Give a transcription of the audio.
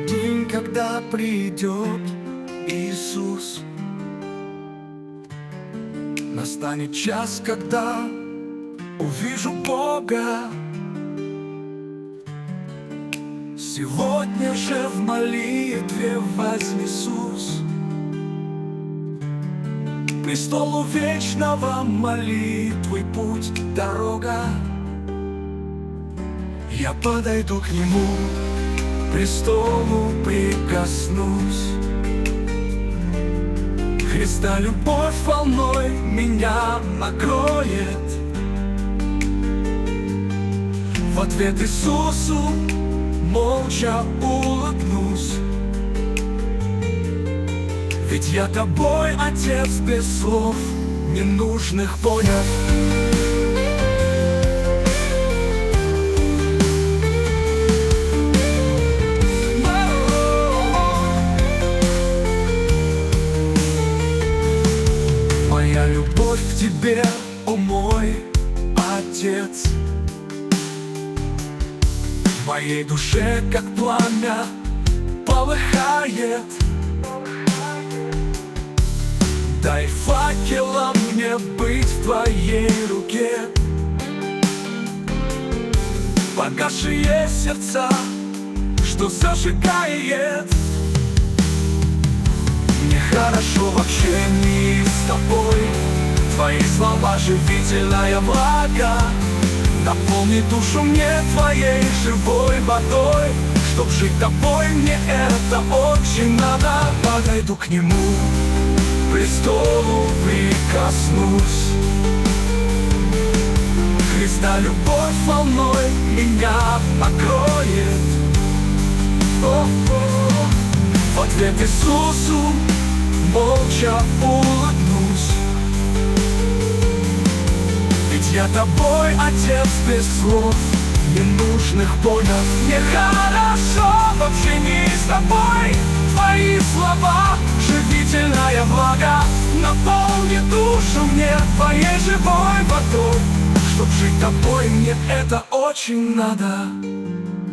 день, когда придет Иисус. Настанет час, когда увижу Бога. Сегодня же в молитве вознесусь к престолу вечного, молитвы путь, дорога. Я подойду к Нему, к престолу прикоснусь. Христа любовь волной меня накроет. В ответ Иисусу молча улыбнусь. Ведь я тобой, Отец, без слов ненужных понят. Моя любовь к тебе, о мой Отец, в моей душе, как пламя, полыхает. Дай факелом мне быть в твоей руке. Погасшие сердца, что зажигает. Мне хорошо в общении с тобой. Твои слова живительная влага. Наполни душу мне твоей живой водой. Чтоб жить тобой, мне это очень надо. Подойду к Нему, к престолу прикоснусь. Христа любовь волной меня накроет. В ответ Иисусу молча улыбнусь. Ведь я тобой, Отец, без слов ненужных понят. Мне хорошо в общении с тобой. Твои слова живительная влага. Наполни душу мне твоей живой водой. Чтоб жить тобой, мне это очень надо.